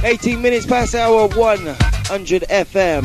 18 minutes past hour 100 FM.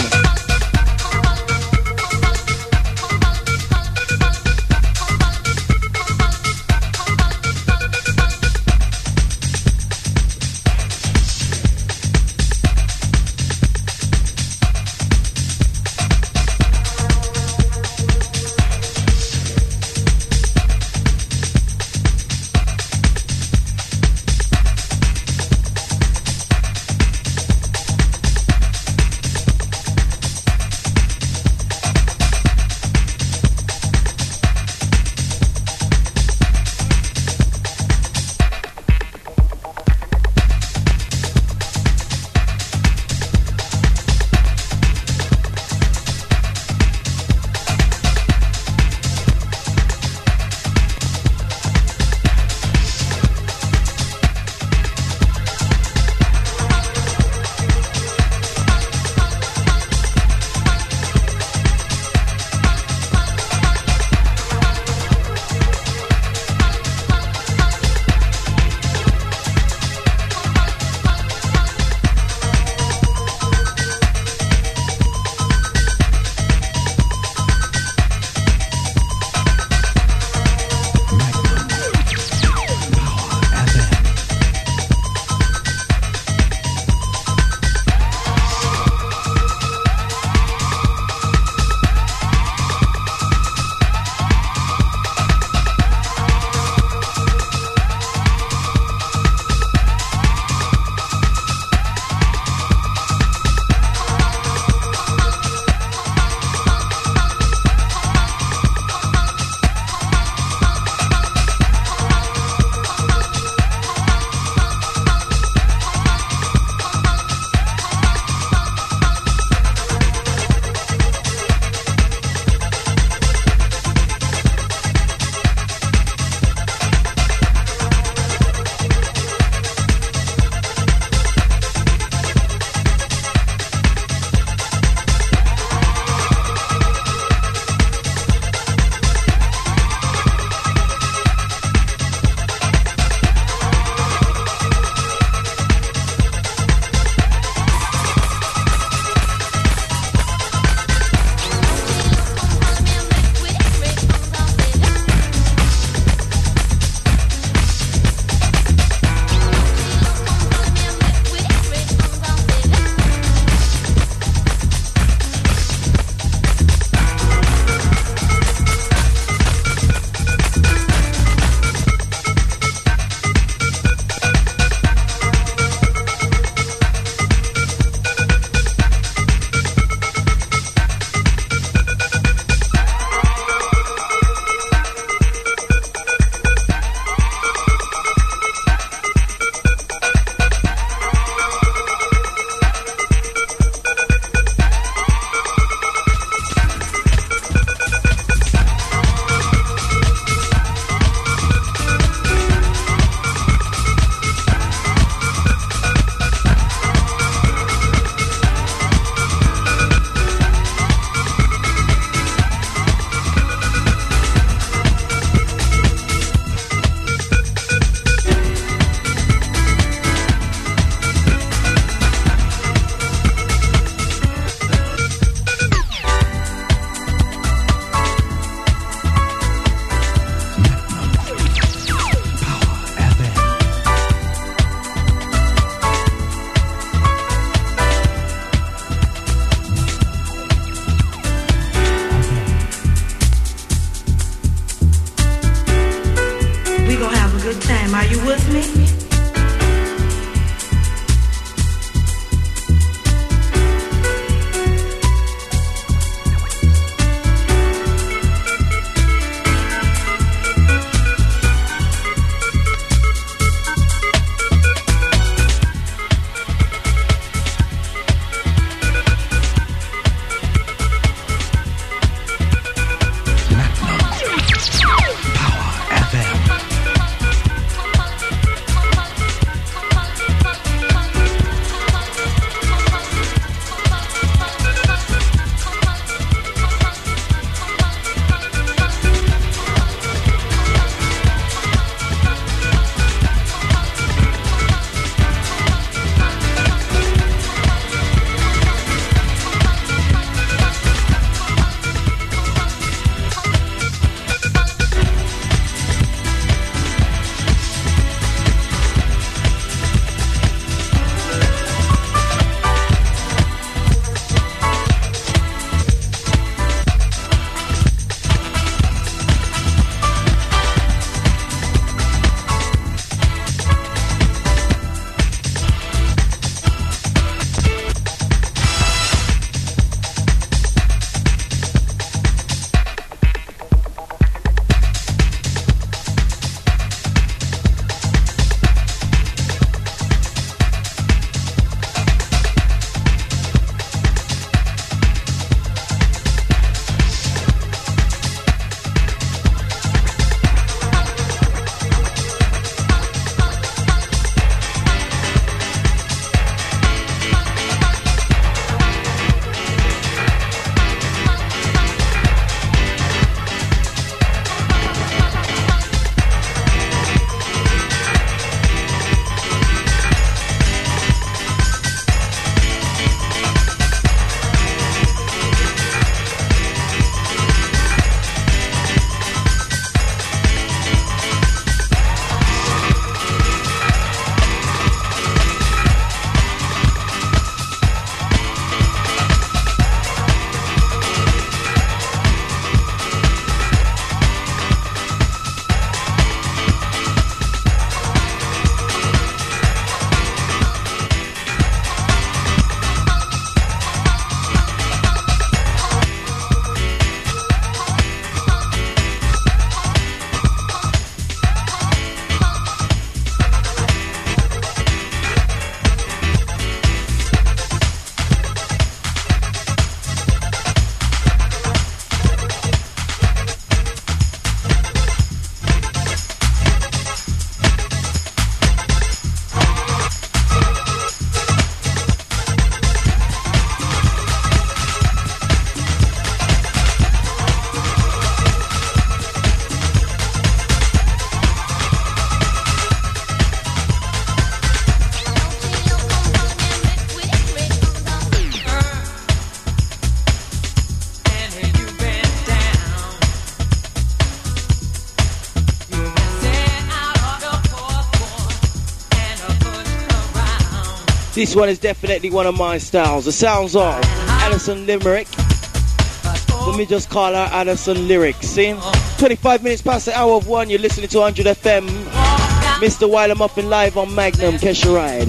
This one is definitely one of my styles. The sounds of Alison Limerick. Let me just call her Alison Lyrics. See? 25 minutes past the hour of 1. You're listening to 100 FM. Mr. Wilder Muffin live on Magnum. Catch a ride.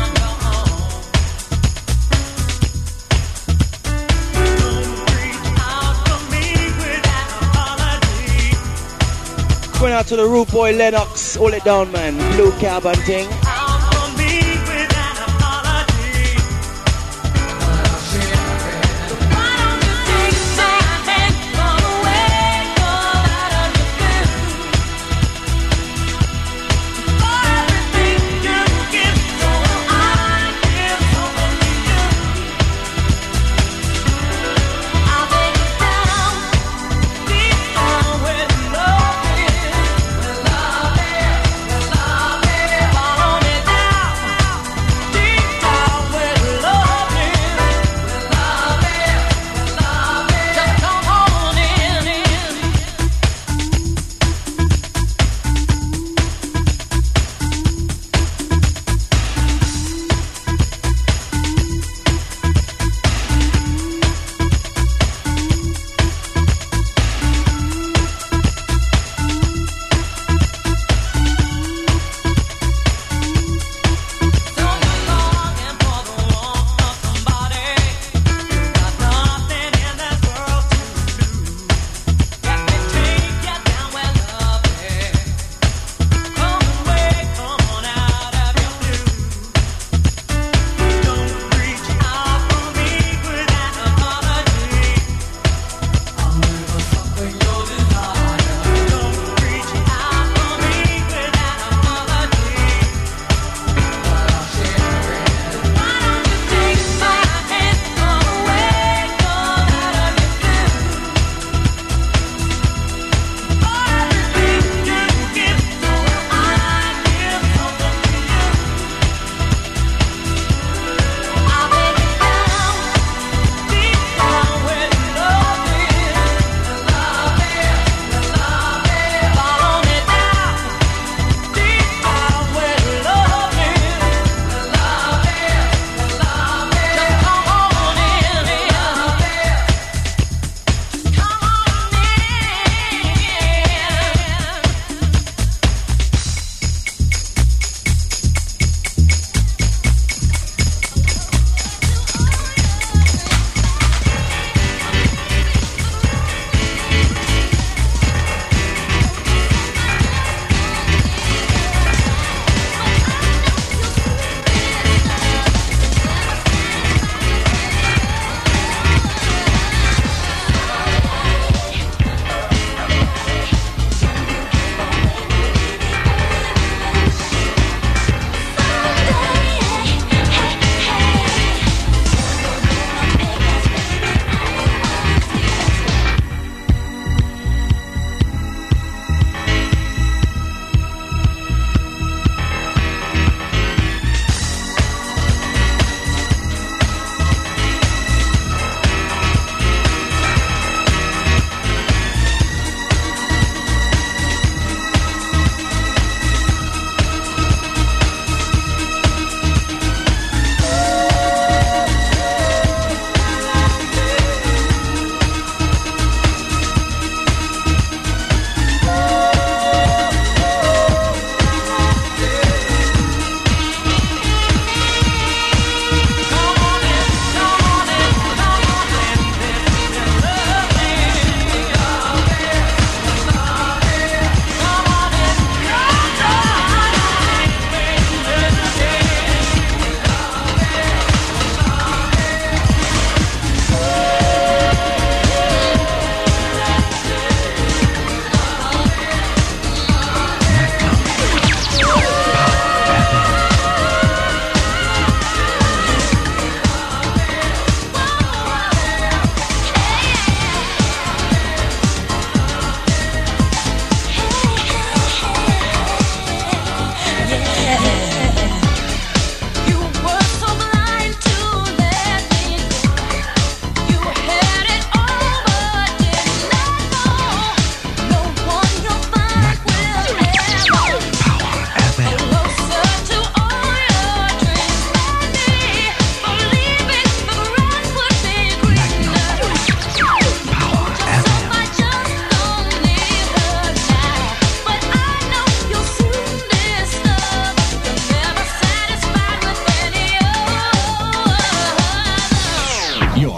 Going out to the Rude Boy Lennox. Hold it down, man. Blue cab and thing. Follow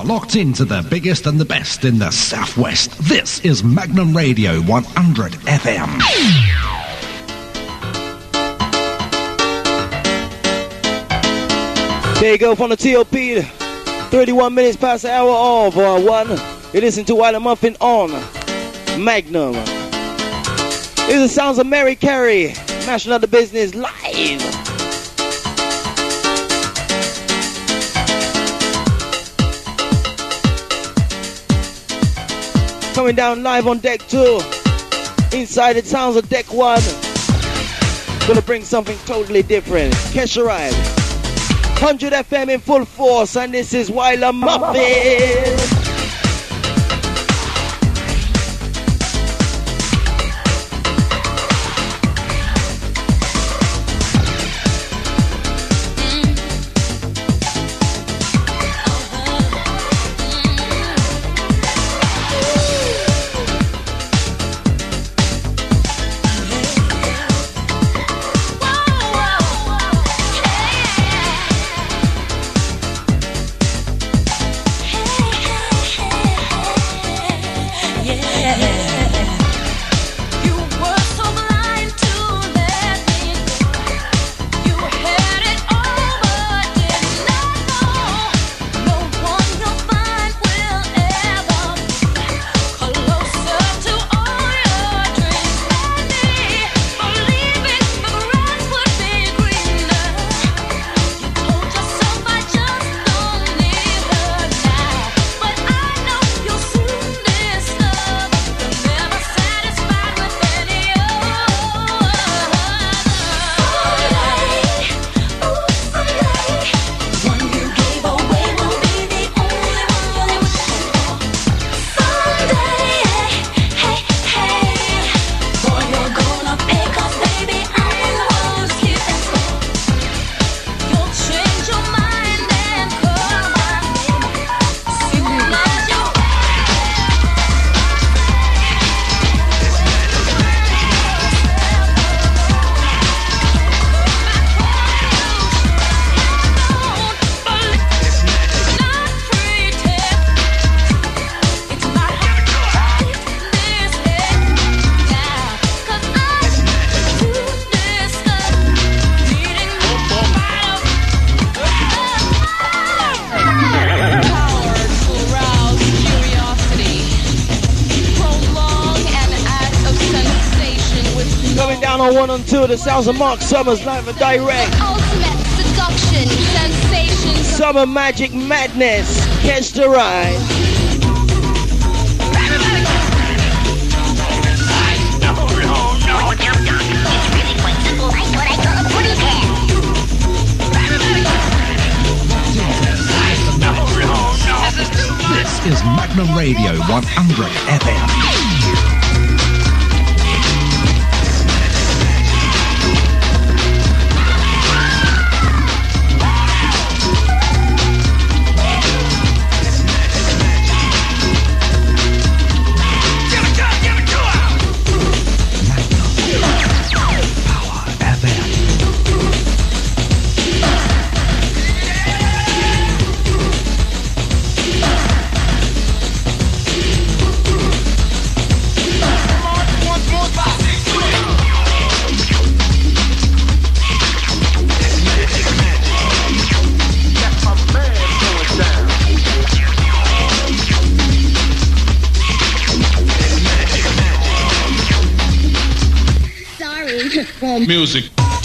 locked into the biggest and the best in the Southwest. This is Magnum Radio 100 FM. There you go from the TOP. 31 minutes past the hour of 1. You listen to Wild and Muffin on Magnum. These are the sounds of Mary Carey, mashing up the business live. Coming down live on deck 2. Inside it sounds of deck 1. Gonna bring something totally different. Kesha Ride. 100 FM in full force, and this is Wild and Muffin. To the sounds of Mark Summers live and direct. Ultimate seduction, sensation, Summer Magic Madness. Catch the ride. This is Magnum Radio 100 FM. Music.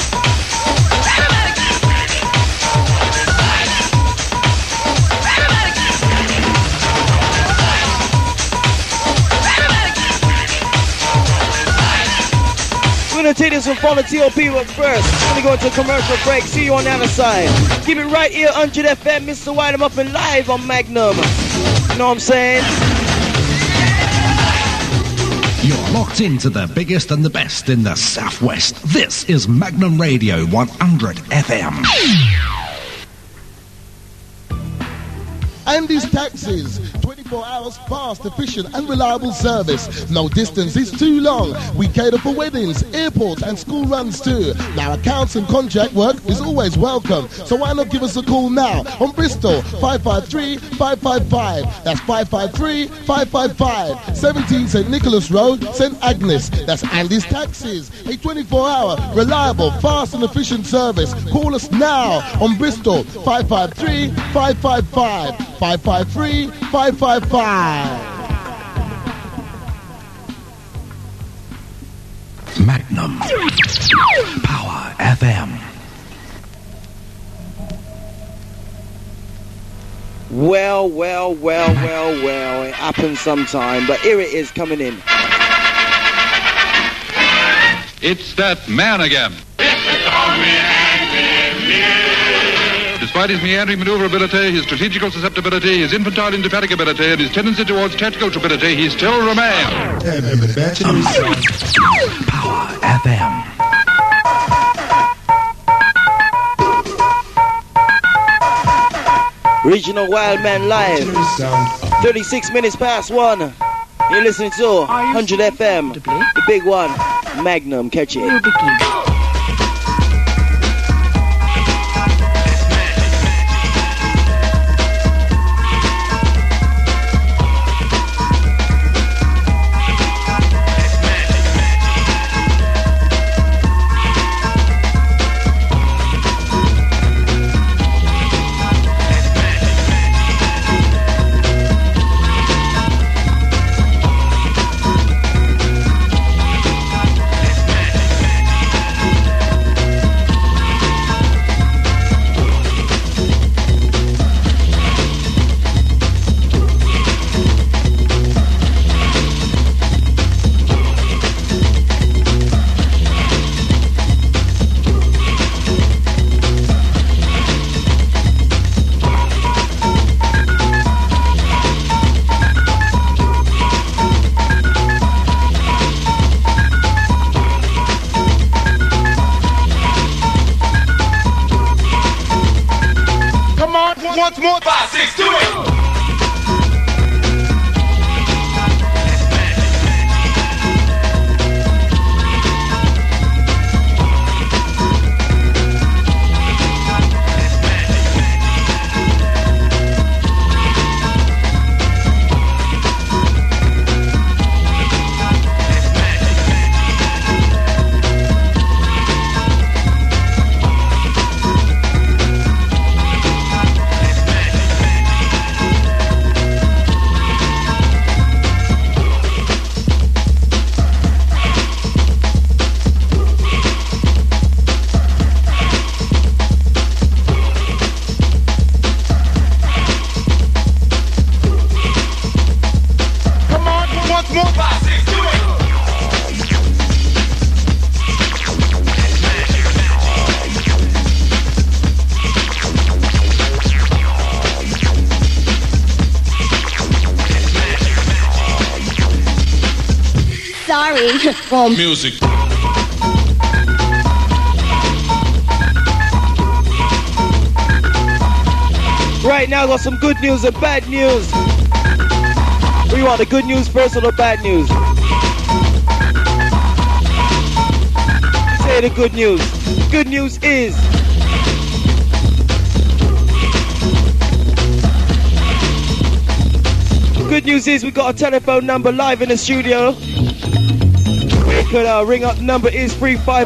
We're gonna take this one from the TOP, but first, we're gonna go into a commercial break. See you on the other side. Keep it right here, 100 FM, Mr. White, I'm up and live on Magnum. You know what I'm saying? You're locked into the biggest and the best in the Southwest. This is Magnum Radio 100 FM. And these taxis, 24 24 hours fast, efficient and reliable service. No distance is too long. We cater for weddings, airport and school runs too. Now accounts and contract work is always welcome. So why not give us a call now on Bristol 553-555. That's 553-555. 17 St Nicholas Road, St Agnes. That's Andy's Taxis. A 24-hour reliable, fast and efficient service. Call us now on Bristol 553-555. 553-555. Magnum Power FM. Well, it happens sometime, but here it is coming in. It's that man again. Despite his meandering maneuverability, his strategical susceptibility, his infantile indefatigability, and his tendency towards tactical stupidity, he still remains. Power FM. Regional Wildman Live. 36 minutes past 1. You're listening to 100 FM. The big one. Magnum. Catch it. Once more, 5, 6, do it! From music. Right now, got some good news and bad news. We want the good news first or the bad news? Say the good news. Good news is we got a telephone number live in the studio. We could ring up. Number is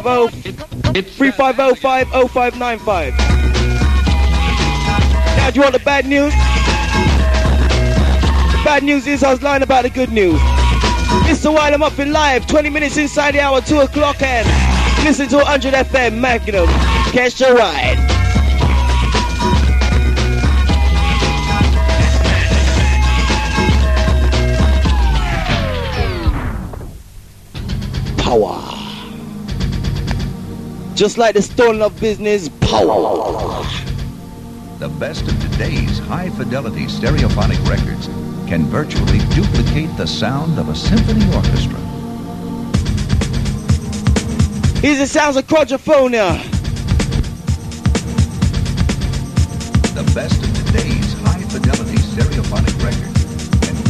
350-505-0595. Now, do you want the bad news? The bad news is I was lying about the good news. Mr. Wild, I'm up in live, 20 minutes inside the hour, 2 o'clock, and listen to 100 FM Magnum. Catch a ride. Power. Just like the Stone Love business, power. The best of today's high-fidelity stereophonic records can virtually duplicate the sound of a symphony orchestra. Here's the sounds of quadrophonia. The best of today's high-fidelity stereophonic records can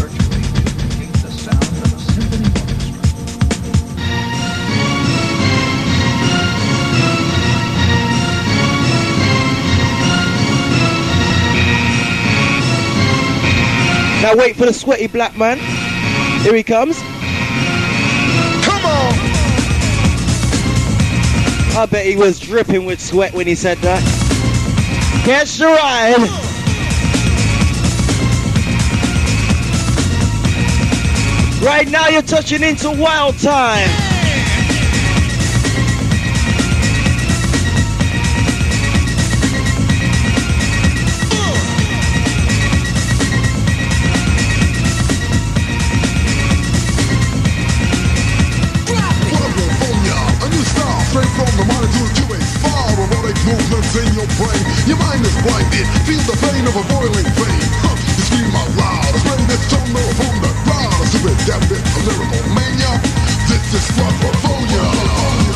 Now wait for the sweaty black man. Here he comes. Come on! I bet he was dripping with sweat when he said that. Catch the ride. Right now you're touching into Wild Time. Straight from the mind to the QA, far erotic movements in your brain. Your mind is blinded, feel the pain of a boiling vein. You scream out loud, a spray this tongue from the crowd. A super damn bit of lyrical mania. This is Quadrophobia.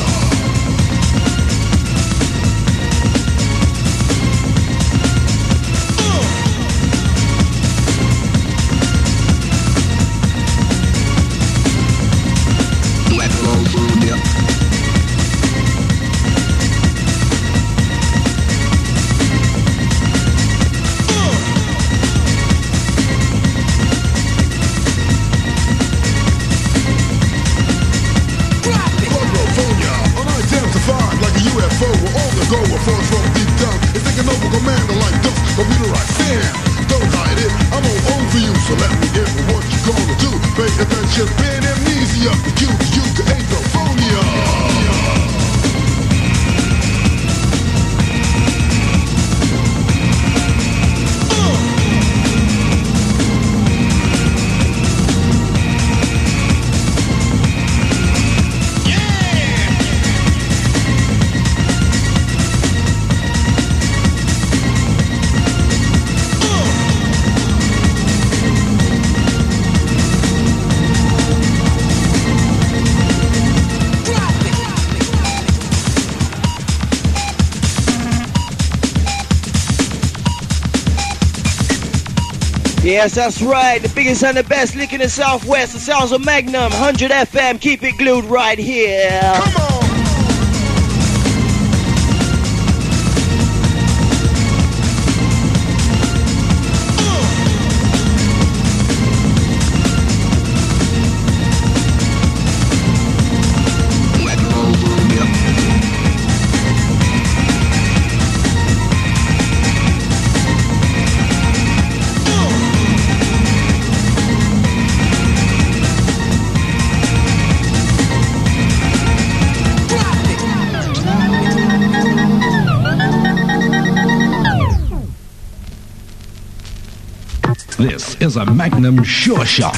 Yes, that's right. The biggest and the best link in the Southwest. The sounds of Magnum, 100 FM. Keep it glued right here. Come on! This is a Magnum Sure Shot.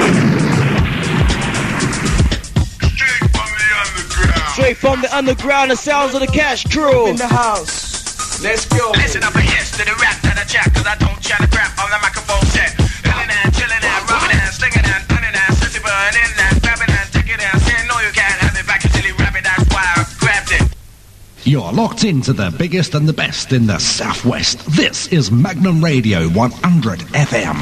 Straight from the underground, the sounds of the Cash Crew. In the house. Let's go. Listen up and yes to the rap that I chat, cause I don't chat a crap on the microphone set. Illin' and chillin' and rubbin' and slingin' and dunnin' and sissy burnin' and grabbin' and takin' and saying no you can't have it back until you rap it, that's why I grabbed it. You're locked into the biggest and the best in the Southwest. This is Magnum Radio 100 FM.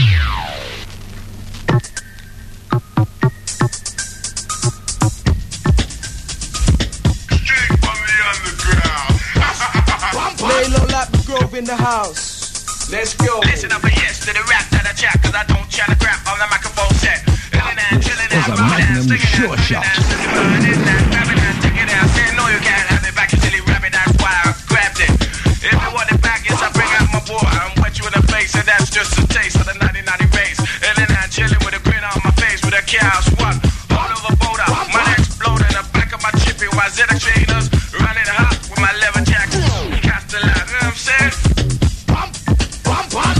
Lay low like the Grove in the house. Let's go. Listen up and yes to the rap that I chat, cause I don't chat a crap on the microphone set. Illin' and chillin' This is a Magnum Sure Shot. No, you can't have it back until you rap it, that's why I grabbed it. If you want it back, yes, I bring out my boy. I'm wet you in the face, and that's just a taste of the 1990 race. Illin' and chillin' with a grin on my face, with a chaos one. All over boulder, my exploding, the back of my chippy, while ZX trainers running hot with my leather jacket. Cast the line, you know what I'm saying? Bump, bump, bump.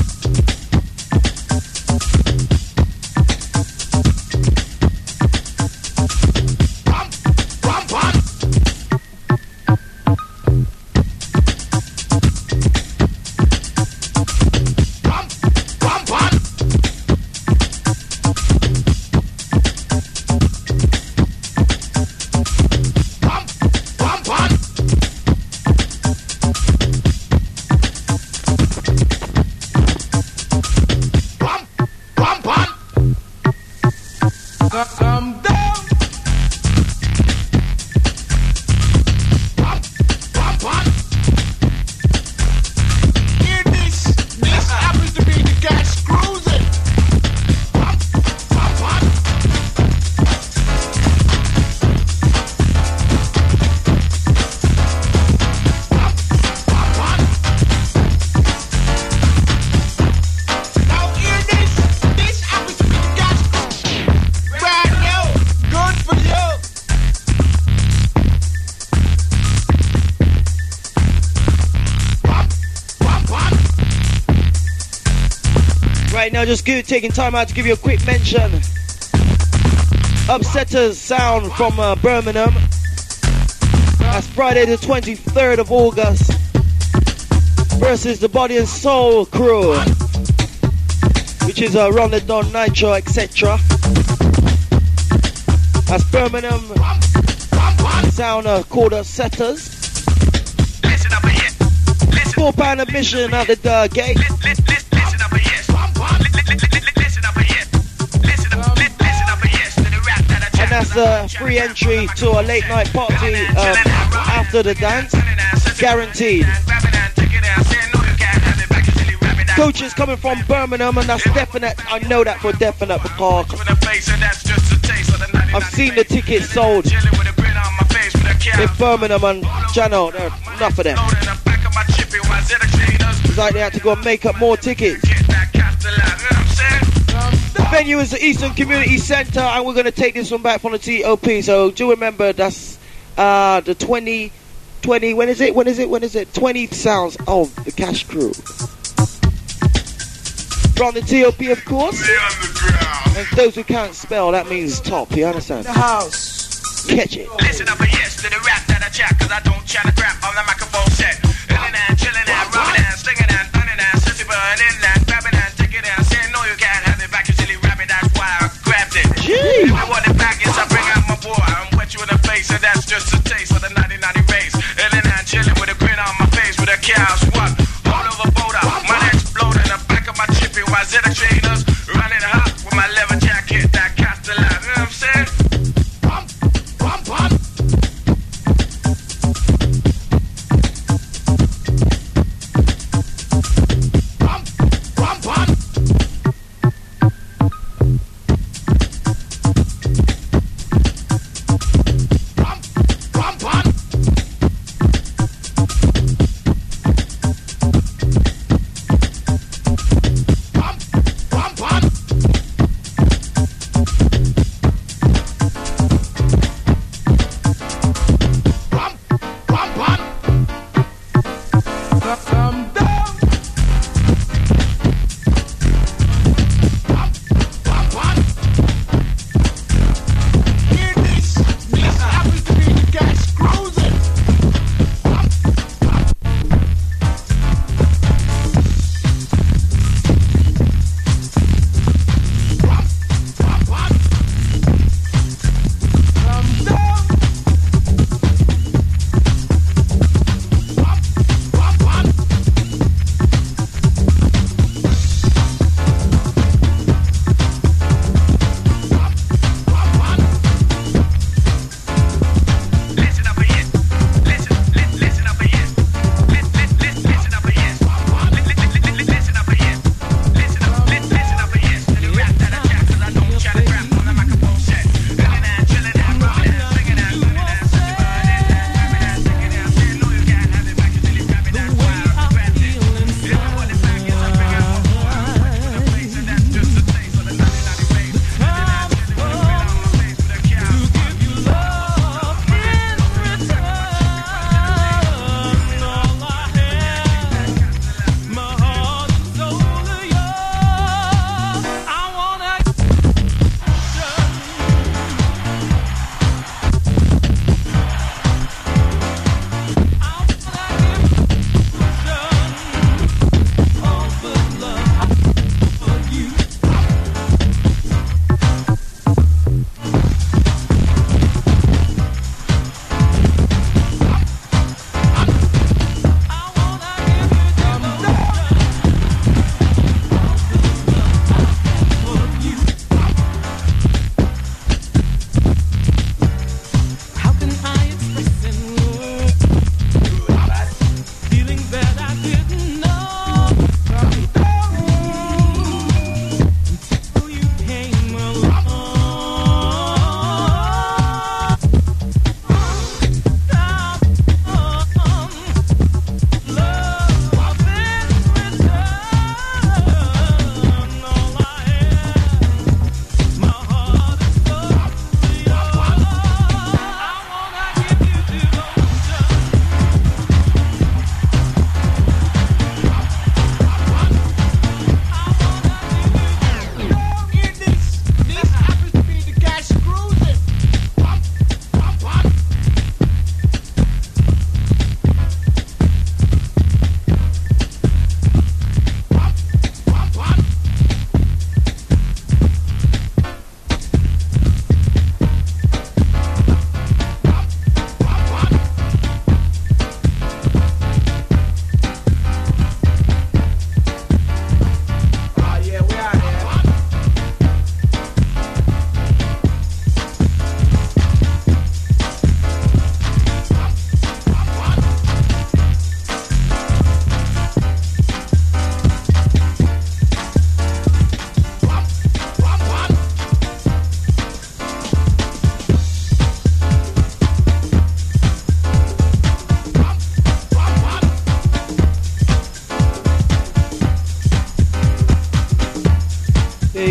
Right now, just taking time out to give you a quick mention. Upsetters Sound from Birmingham. That's Friday the 23rd of August versus the Body and Soul crew, which is Run the Don, Nitro, etc. That's Birmingham Sound called Upsetters. £4 admission at the gate. And that's free entry to a late night party after the dance, guaranteed. Coaches coming from Birmingham, and that's definite. I know that for definite because I've seen the tickets sold in Birmingham and Jano. Enough of them. It's like they had to go and make up more tickets. The venue is the Eastern Community Centre, and we're going to take this one back from the TOP. So do remember that's the 20, when is it? 20 sounds of the Cash Crew. From the TOP, of course. And those who can't spell, that means top, you understand? The house. Catch it. Listen up, yes, to the rap that I chat, cause I don't chat a crap on the microphone set. Illin' and chillin' and rubbin' and slingin' and thunnin' and sissy burnin' and grabbin' and takin' and saying no you can't have it back, you silly rabbit, that's why I grabbed it. If I want it back, yes, I bring out my boy and wet you in the face, and that's just a taste of the 1990 race. Illin' and chillin' with a grin on my face with a chaos what? All over Boda, my neck's blowed in the back of my chippy, while Zeta trainers running hot with my leather jacket that cast the line, you know what I'm saying?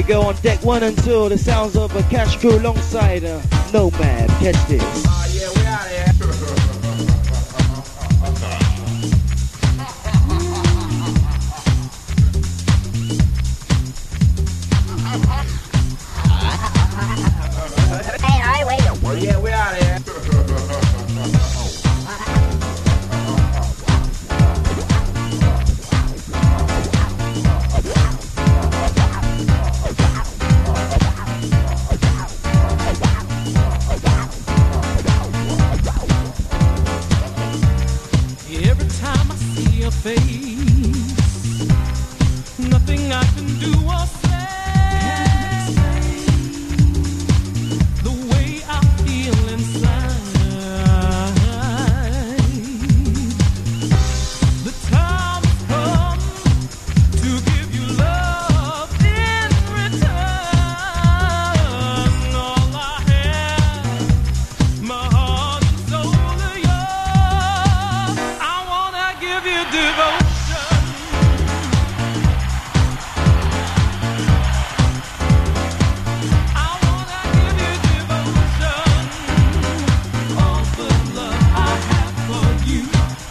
go on deck 1 and 2. The sounds of a Cash Crew alongside Nomad. Catch this. Yeah, we out here. Yeah, we out here. Every time I see your face, nothing I can do or say. The way I feel inside. The time has come to give you love in return. All I have, my heart and soul are yours. I wanna give you devotion. I wanna give you devotion. All the love I have for you.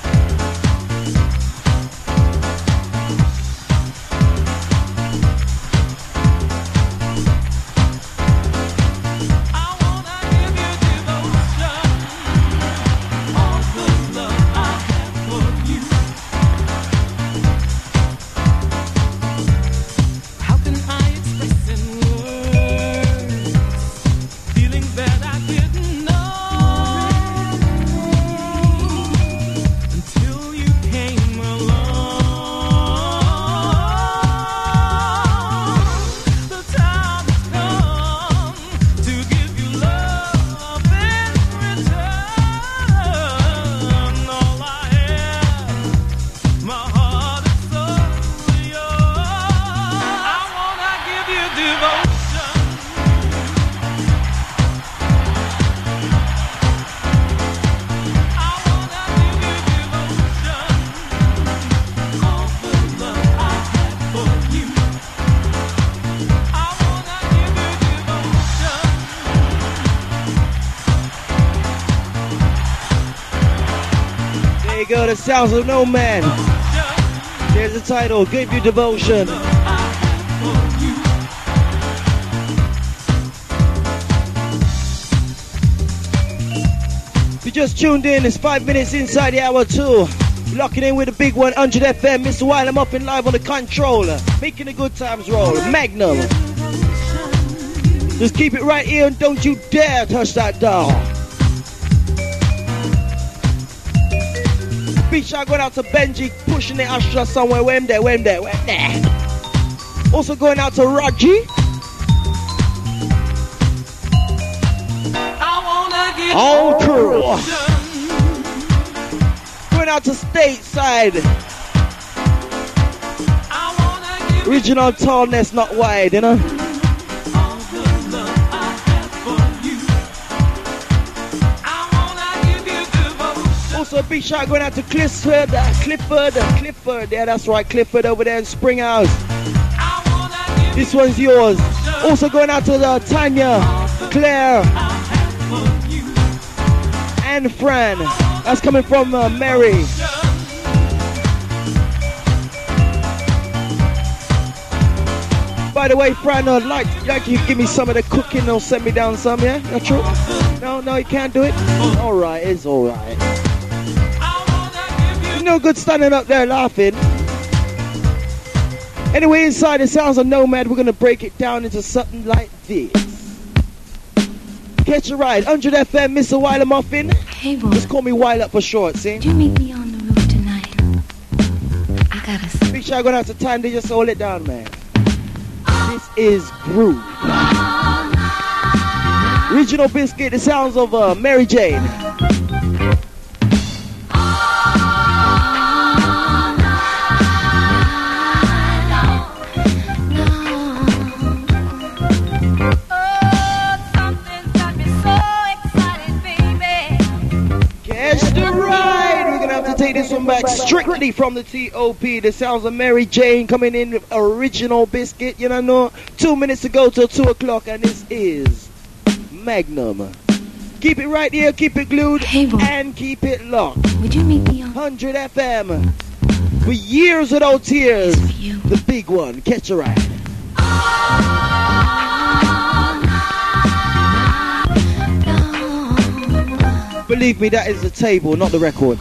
I wanna give you devotion. All the love I have for you. How can I express in words feelings that I didn't know until you came along? The time has come to give you love in return. All I have, my heart and soul are yours. I wanna give you devotion. I wanna give you devotion. All the love I have for you. I wanna give you devotion. There you go, the sounds of Nomad. There's the title, Give You Devotion. If you just tuned in, it's 5 minutes inside the hour 2. Locking in with the big 100 FM. Mr. Wild, I'm up in live on the controller. Making the good times roll. Magnum. Just keep it right here and don't you dare touch that dial. Big shout going out to Benji, pushing the Astra somewhere. Where there. Also going out to Raji. I wanna give All crew. Going out to Stateside. I wanna give Original tallness, not wide, you know. all the love I have for you. I wanna give you devotion. Also a big shout going out to Clifford. Yeah, that's right, Clifford over there in Springhouse. I wanna give This one's yours. Also going out to Tanya, Claire, and Fran. That's coming from Mary. By the way, Fran, like you give me some of the cooking or send me down some, yeah? That's true? No, you can't do it? Alright, it's alright. No good standing up there laughing. Anyway, inside the sounds of Nomad, we're going to break it down into something like this. Catch a ride, 100 FM, Mr. Weiler Muffin. Hey, boy. Just call me Weiler for short, see? Could you meet me on the roof tonight? I gotta see. Big shout going out to time, they just hold it down, man. This is Groove. Regional Biscuit, the sounds of Mary Jane. play this one back strictly from the T.O.P. The sounds of Mary Jane coming in with Original Biscuit. You know, 2 minutes to go till 2 o'clock, and this is Magnum. Keep it right here, keep it glued, and keep it locked. Would you meet me on 100 FM. For years without tears. The big one. Catch a ride. Believe me, that is the table, not the record.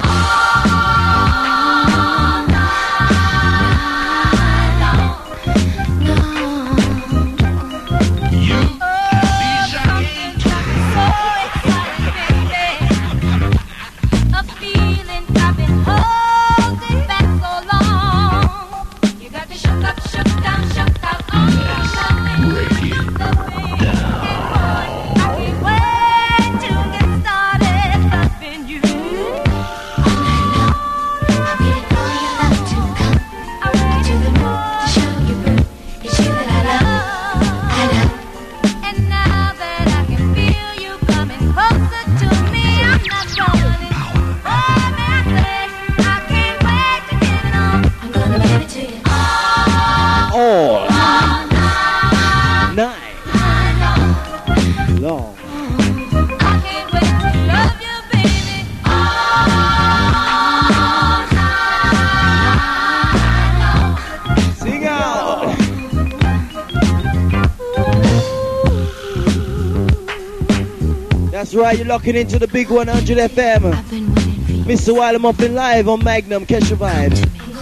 That's right, you're locking into the big 100 FM. Mr. Wilder Muffin live on Magnum. Catch your vibe.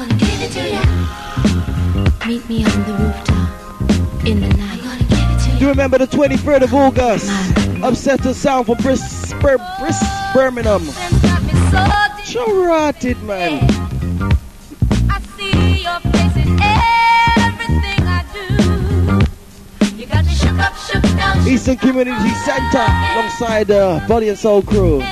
Meet me on the rooftop in the night. Do you remember the 23rd of August? Upset the sound for Birmingham. So rotted, man. I see your face in everything I do. You got me shook up, shook down. Eastern Community Center alongside the Body and Soul crew.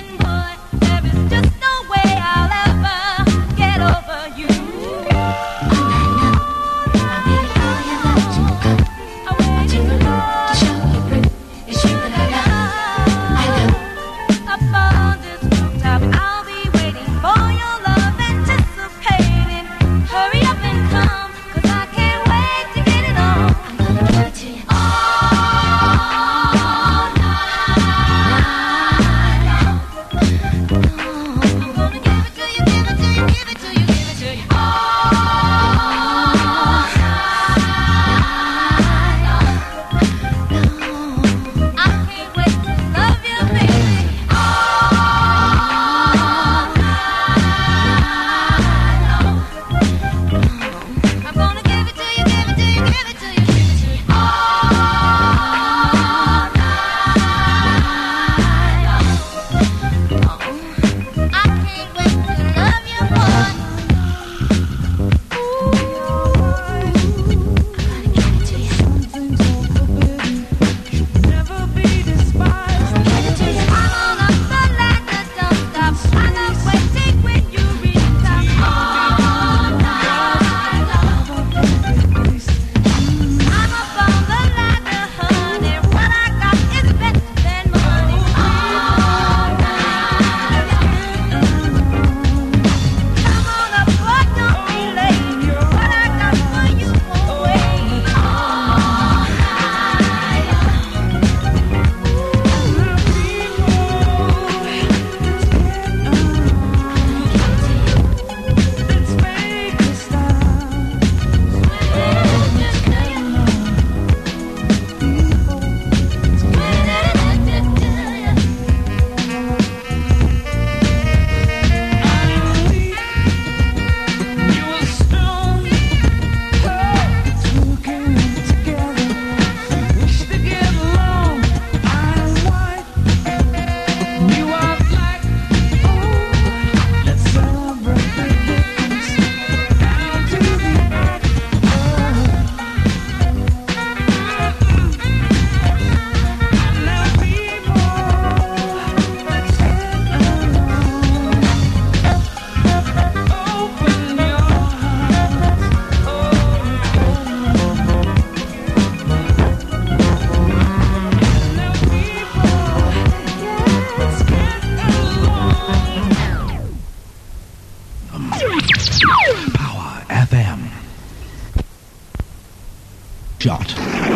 Shot.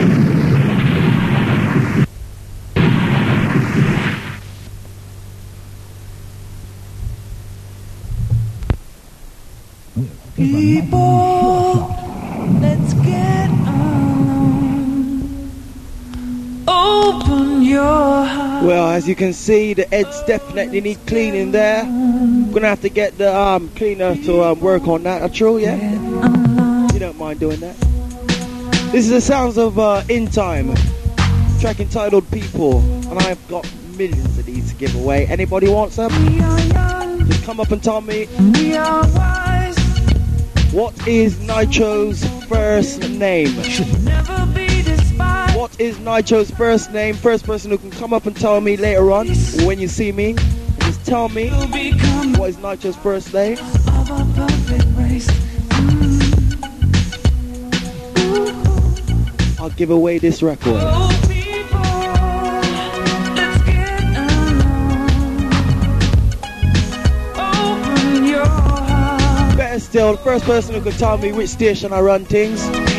People, let's get on. Open your heart. Well, as you can see, the heads definitely need cleaning there. Gonna have to get the cleaner to work on that. True, yeah? You don't mind doing that? This is the sounds of In Time, track entitled People, and I've got millions of these to give away. Anybody want some? Just come up and tell me, what is Nitro's first name? What is Nitro's first name? First person who can come up and tell me later on, when you see me, just tell me what is Nitro's first name. I'll give away this record. Better still, the first person who can tell me which station I run things.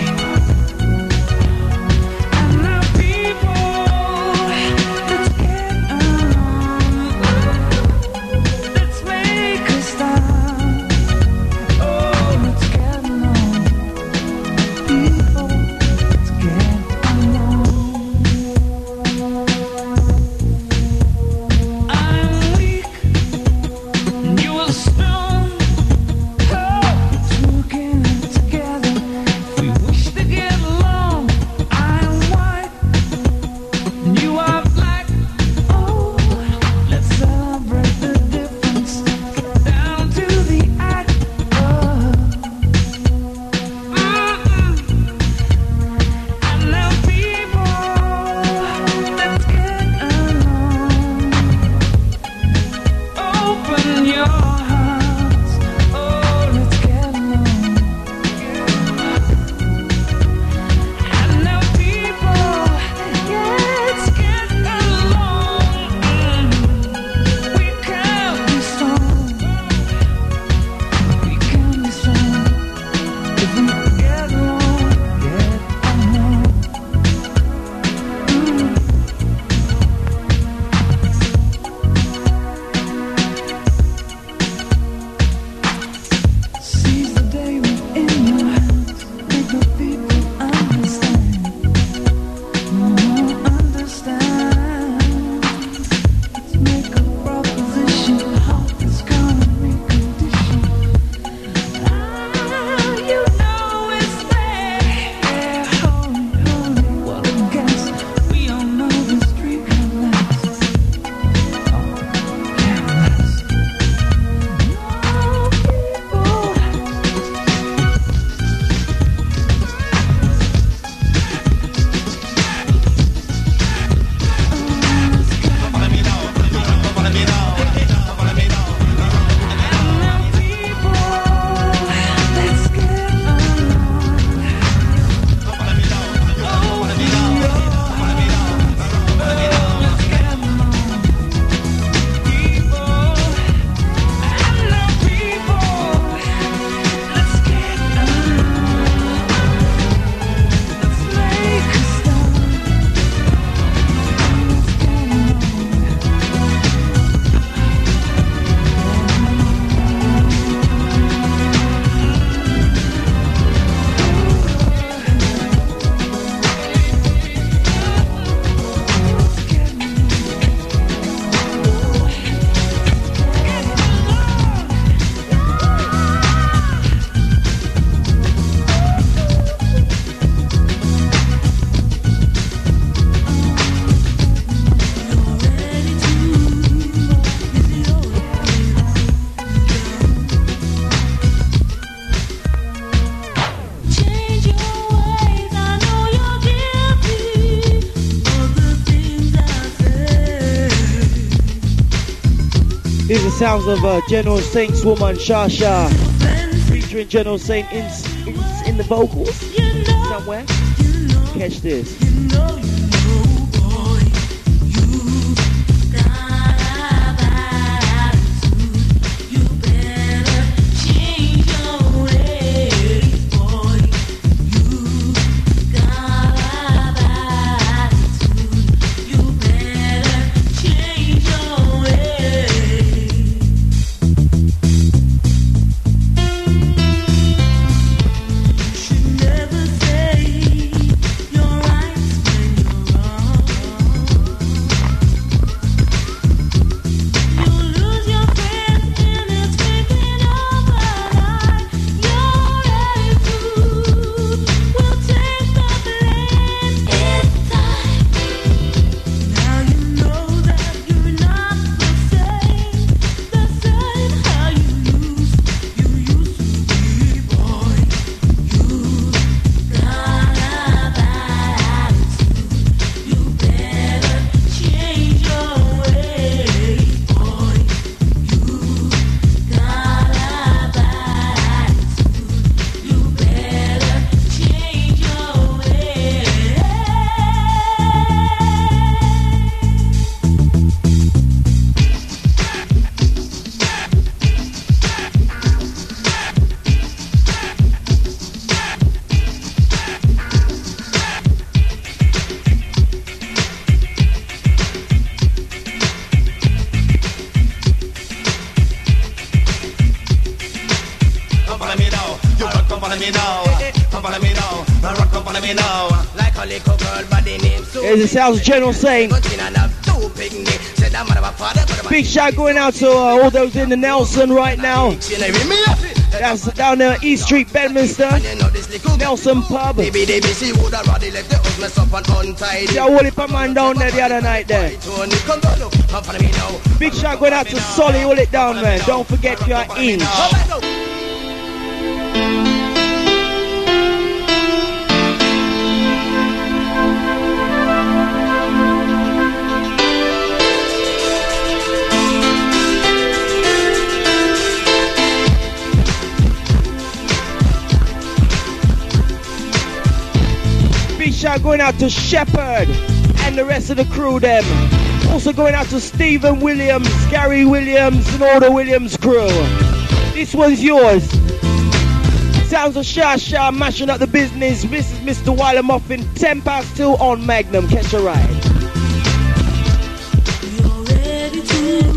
These are the sounds of General Saint's woman Shasha, featuring General Saint in the vocals somewhere. Catch this. God Rock up on me now, like a little girl body name. Here's the Sounds General saying, big shout going out to all those in the Nelson right now. That's down there, East Street, Bedminster. Nelson Pub. Yeah, Wally man down there the other night there. Big shout going out to Solly, hold it down, man. Don't forget you're in. Shout going out to Shepherd and the rest of the crew them. Also going out to Stephen Williams, Gary Williams and all the Williams crew. This one's yours. Sounds of Sha mashing up the business. This is Mr. Wilder Muffin, 2 on Magnum. Catch a ride. You're ready to.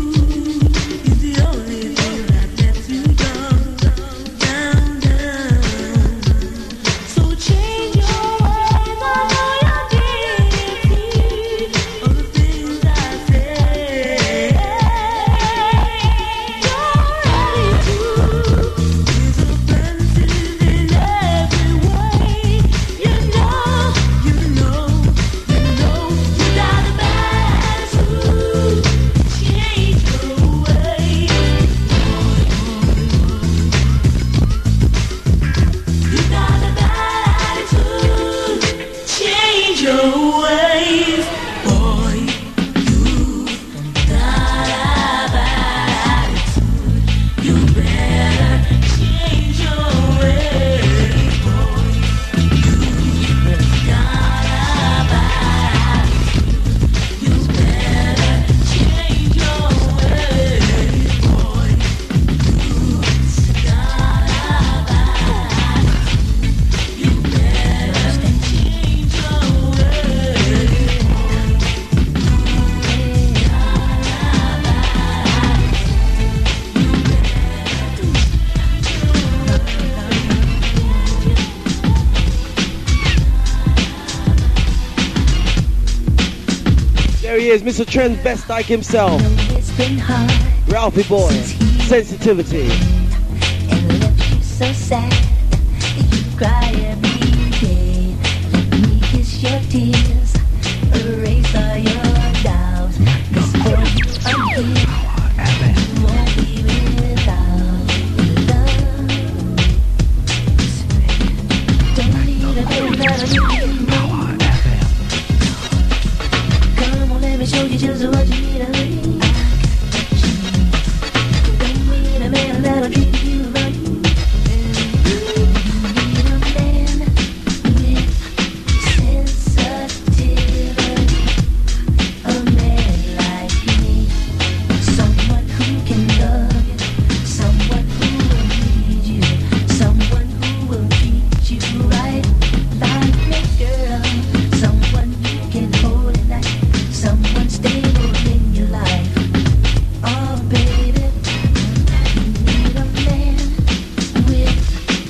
Mr. Transvestite himself, Ralphie Boy, Sensitivity. And left you so sad that you cry every day. Let me kiss your tears, erase all your doubts. 'Cause for you I'm here, you won't be without love. Don't need another. Show you just what you need, honey. Don't need a man that'll treat you right. You need a man with sensitivity. A man like me. Someone who can love you. Someone who will need you. Someone who will treat you right. Like a girl. Someone you can hold at night. Someone stable in your life. Oh, baby, you need a man with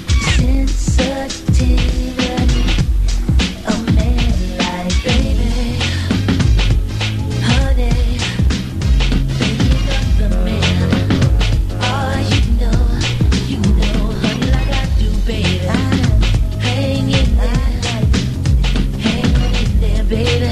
sensitivity. A man like baby, honey, baby, you're the man. Oh, you know, honey, like I do, baby. Hang in there, baby.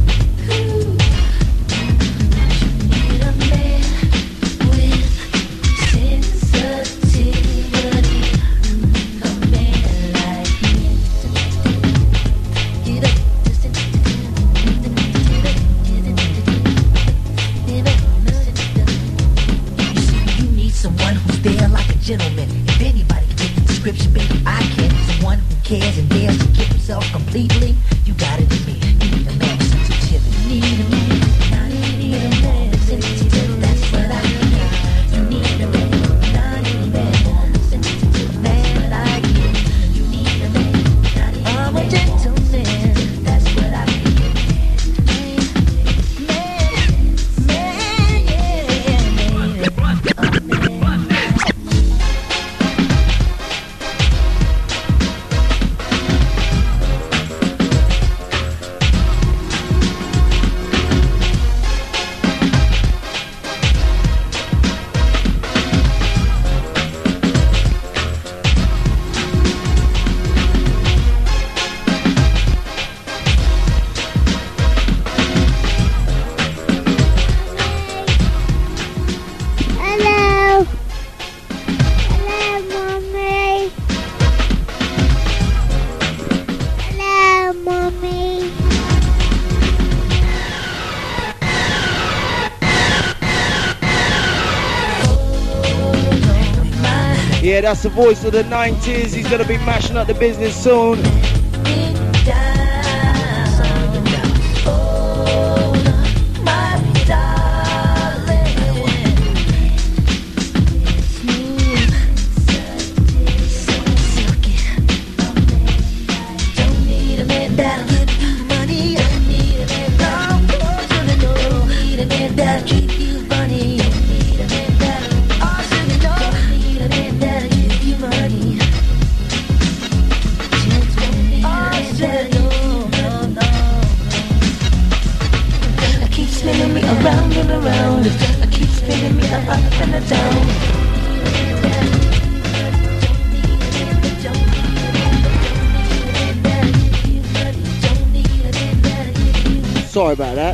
Gentleman, if anybody can get the description, baby, I can. Someone who cares and dares to give himself completely. You got it in me. You need a man with sensitivity. You need a man. You need a man with sensitivity. That's what I need. You need a man. Not any man. Sensitive man like you. You need a man. I'm a gentleman. That's what I need. Man, yeah. Yeah, that's the voice of the 90s. He's gonna be mashing up the business soon. Around and around, I keep spinning me up and down. Sorry about that.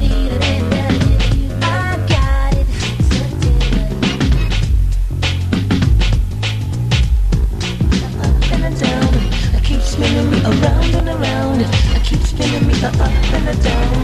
I keep spinning me around and around. I keep spinning me up and down.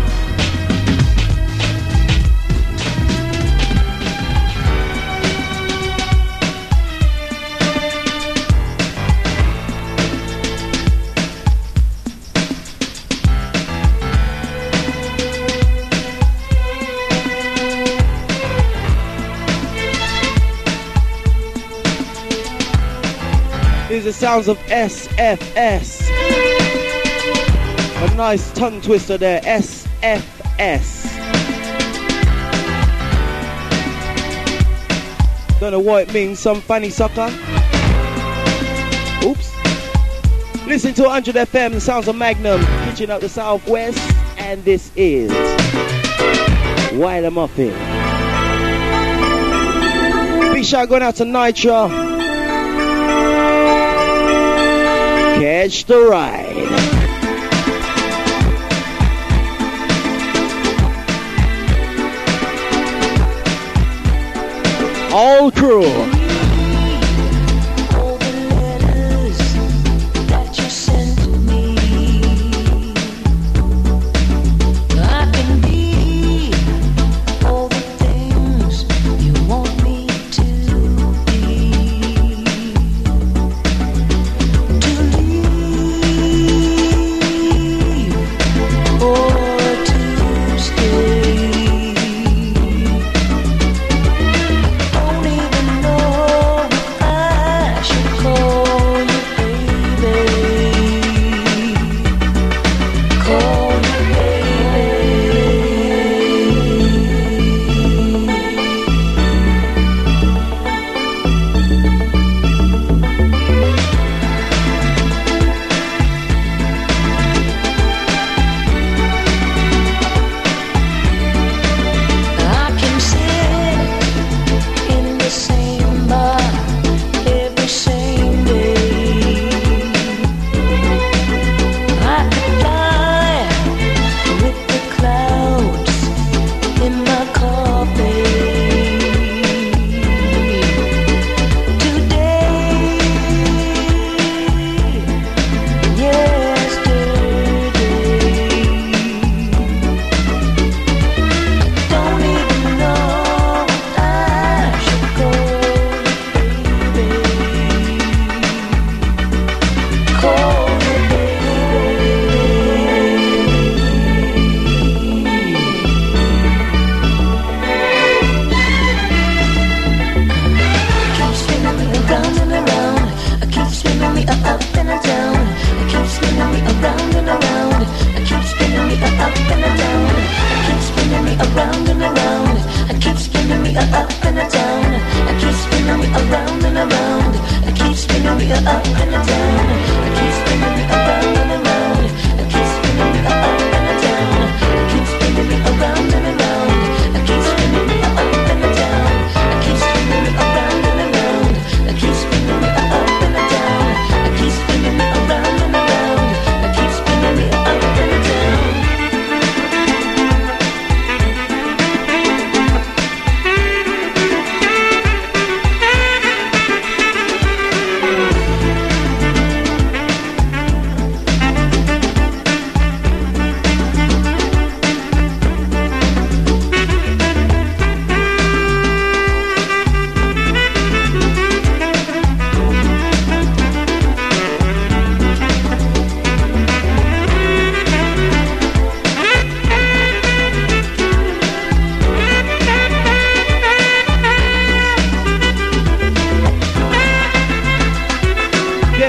These are the sounds of SFS. A nice tongue twister there, SFS. Don't know what it means, some funny sucker. Oops. Listen to 100 FM, the sounds of Magnum, pitching up the Southwest, and this is Wilder Muffin. Big shout going out to Nitro. Catch the ride. All crew. All the letters that you sent to me, I can be all the things you want me to be. To leave or to stay. Don't even know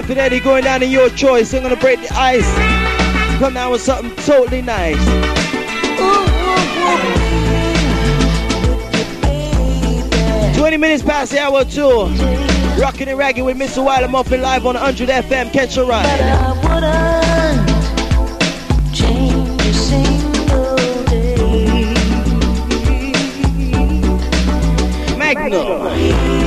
Sanford Eddie going down in your choice. I'm gonna break the ice. Come down with something totally nice. 20 minutes past the hour 2. Rocking and ragging with Mr. Wilder Muffin live on 100 FM. Catch a ride. Change a single day. Magnum.